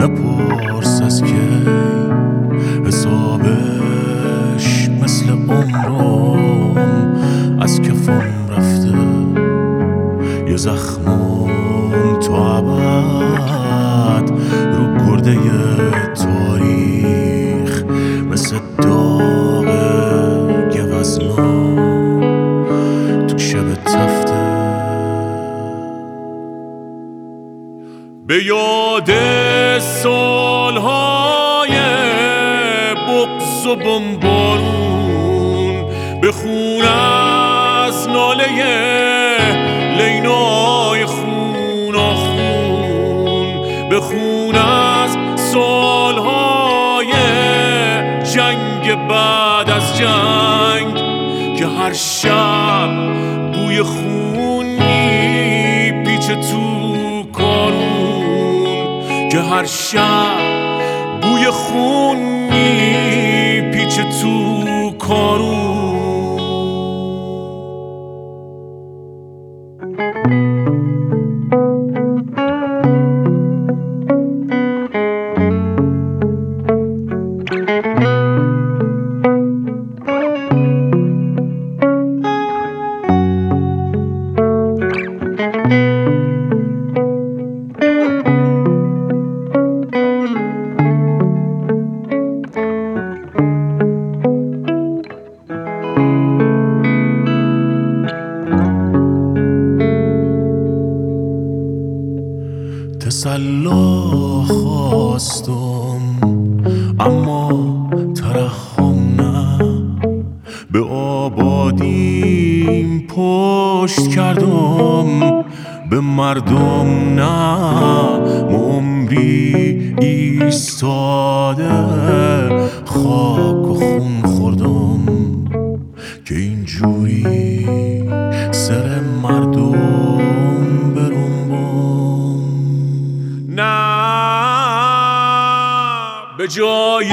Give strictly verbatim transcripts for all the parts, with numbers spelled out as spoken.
نپرس از کی حسابش مثل عمرم از کفم رفته، یه زخمم تو ابد رو گرده تاریخ مثل داغ گوزنا تو شب تفته. به یاد سالهای بغض و بمبارون بخون از ناله لیلای خون آخون، بخون از سالهای جنگ بعد از جنگ که هر شب بوی خون میپیچه تو کارون، که هر شب بوی خون میپیچه تو کارون. تسلا خواستم اما ترحم نه، به آبادیم پشت کردم به مردم نه. عمری ایستاده خاک و خون خوردم که اینجوری سر مردم برنبم. نه به جای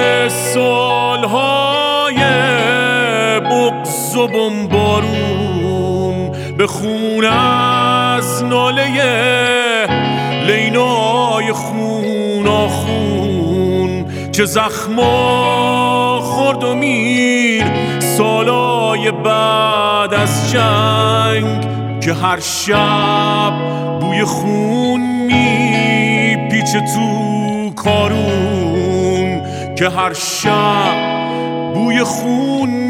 سالهای بغض و بمبارون بخون از ناله لیلای خون آخون، چه زخما خورد و میر سالای بعد از جنگ که هر شب بوی خون میپیچه تو کارون، که هر شب بوی خون